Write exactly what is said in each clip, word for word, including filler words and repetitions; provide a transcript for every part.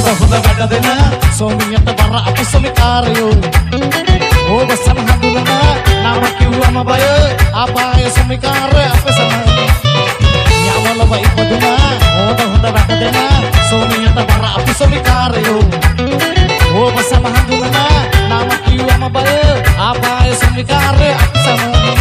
හොඳ හොඳ වැඩ දෙන සෝමියට බර අපි සොමිකාරයෝ ඔබ සමහඳුනන නම කිව්වම බය අපාය සොමිකාර අප සම යවලව ඉපදුනා හොඳ හොඳ වැඩ දෙන සෝමියට බර අපි සොමිකාරයෝ ඔබ සමහඳුනන නම කිව්වම බය අපාය සොමිකාර අප සම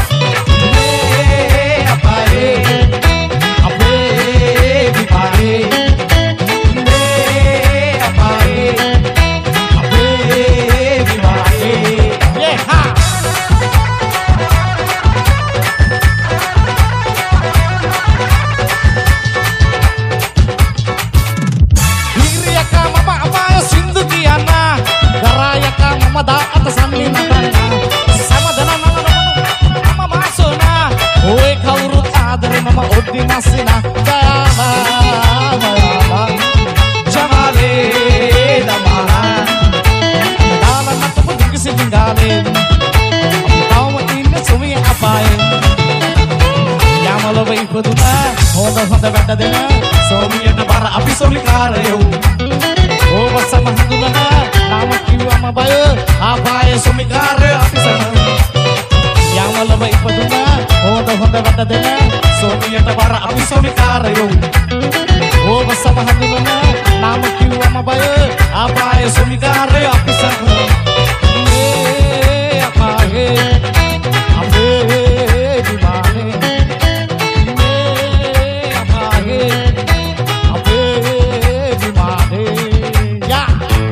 Masina Dayama Dayama Jamale Damala Dala Nata Puduk Sindale Tauma Inna Sumi Apaye Yamala Vai Paduna Honda Honda Vada Dena Somi Yata Bara Api Solikarayo Oba Sama Handulana Nama Kiwama Bayo Apaye Somikare Api Sama Yamala Vai Paduna Honda Honda Vada Dena Somiයට බර අපි සොමිකාරයෝ ඔබ සමහඳුනන නාම කිව්වම බය අපාය සොමිකාරය අපි සම මේ අපායේ අපේ දිවානේ මේ අපායේ අපේ දිවානේ යා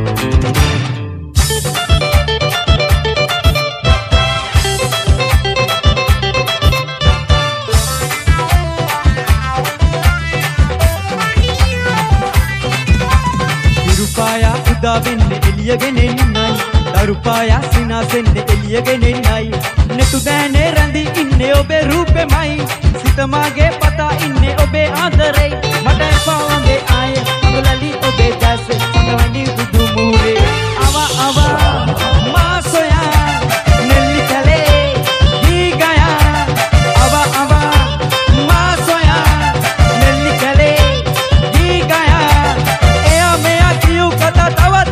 දාවෙන්නේ එළියගෙන එන්නයි දරුපායා සිනාසෙන්නේ එළියගෙන එන්නයි නෙතු දෑනේ රැඳි ඉන්නේ ඔබේ රූපෙමයි සිතමාගේ පතා ඉන්නේ ඔබේ ආදරේ මට එපාවගේ ආය අඟලලි ඔබේ දැසේ සංගවනි බුදු මුහුරේ අවා අවා මා සොයා නෙල්ලි කලේ දී ගයා අවා අවා මා සොයා නෙල්ලි කලේ දී ගයා එයා මෙයා කියු කතා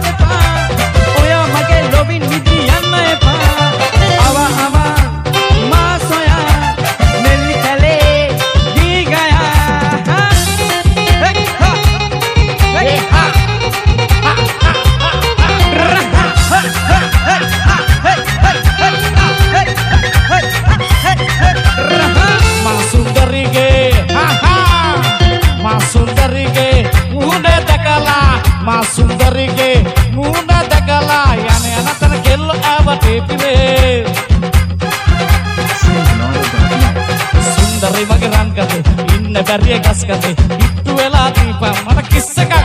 Sundarige muna dagala yane anatana kello avate pile Sundari mage ran kade inne bariye gas kade ittu wela deepa mana kissaka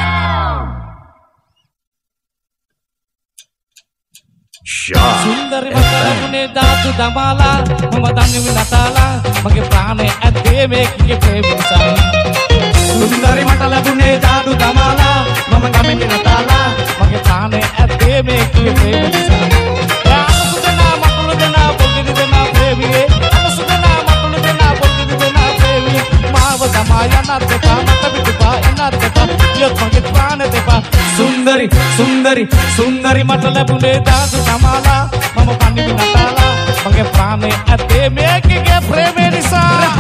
Sundari mage labune daatu damala mama danne vinatala mage prane adde mekige premisa Sundari mata labune daatu damala mama gamen natala mage prane adde mekige premisa ya anusudena matulu dena bolgidi dena premiye anusudena matulu dena bolgidi dena premiye mawa damaya natte pa mata bidupa enatte pa yot mage prane depa Sundari Sundari Sundari mata labune daatu damala mama panni natala mage prane adde mekige premisa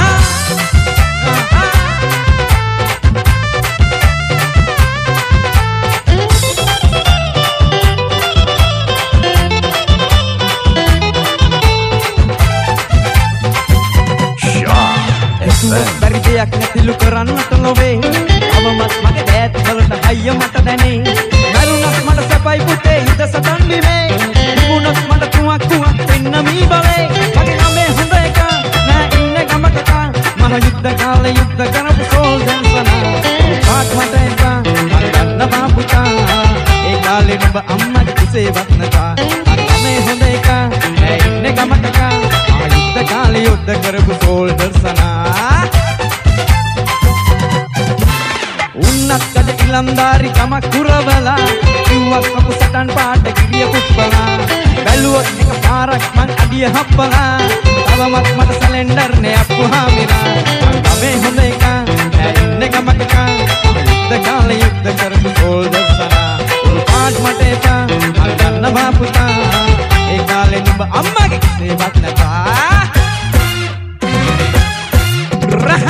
Bari deyak නැතිලු කරන්නට නොවේ අවමත් මගේ දෑත් වලට හයිය මට දැනේ මරුණත් මට සැපයි පුතේ හිත සතන් බිමේ නිමුණත් මට තුවක් තුවක් වෙන්න මී බවේ මගේ නමේ හොඳ එක නෑ ඉන්නේ ගමක කා මහ යුද්ධ කාලේ යුද්ධ කරපු සෝල්ජන් සනා පාත් මට එපා මරන්න බාපුතා ඒ කාලේ නුඹ අම්මගේ කුසේ වත්නතා නමේ හොඳ එක නෑ ඉන්නේ ගමක කා මහ යුද්ධ කාලේ යුද්ධ කරපු සෝල්ජන් සනා Unnat kada ilamdari kamak kurawala Iwak aku satan pada giriya kuppala Baluwat eka parak man adiya happala Tawamat mata salender ne appu hamira Ame honda eka ne gamak eka Yudda kala yudda karapu soldier sana නුඹ අම්මගේ සේවත් නැතා රහ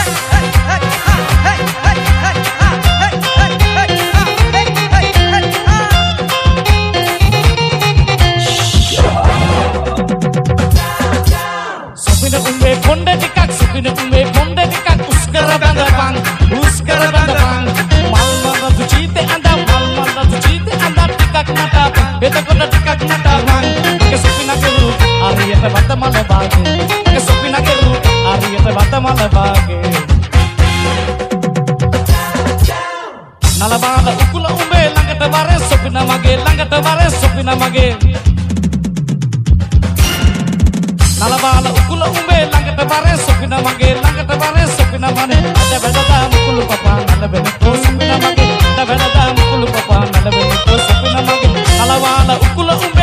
සොපින උඹේ කොණ්ඩේ ටිකක් සොපින උඹේ කොණ්ඩේ ටිකක් උස්කර බඳපන් උස්කර බඳපන් මල් මල් දුචීතේ අඳ මල් මල් දුචීතේ අඳ ටිකක් නටපන් බෙතකොට ටිකක් නටපන් එක සොපිනගේ රු ආරියට වතමල බාගේ එක සොපිනගේ රු ආරියට වතමල බාගේ නලබාල උකුල උඹේ ළඟට වරේ සොපින මගේ ළඟට වරේ සොපින මගේ නලබාල උකුල උඹේ ළඟට වරේ සොපින මගේ ළඟට වරේ සොපින මනේ අද වැඩදා මුකුළු පපා නලබෙන කෝ සොපින මගේ අද වැඩදා මුකුළු පපා නලබෙන කෝ සොපින මගේ නලබාල උකුල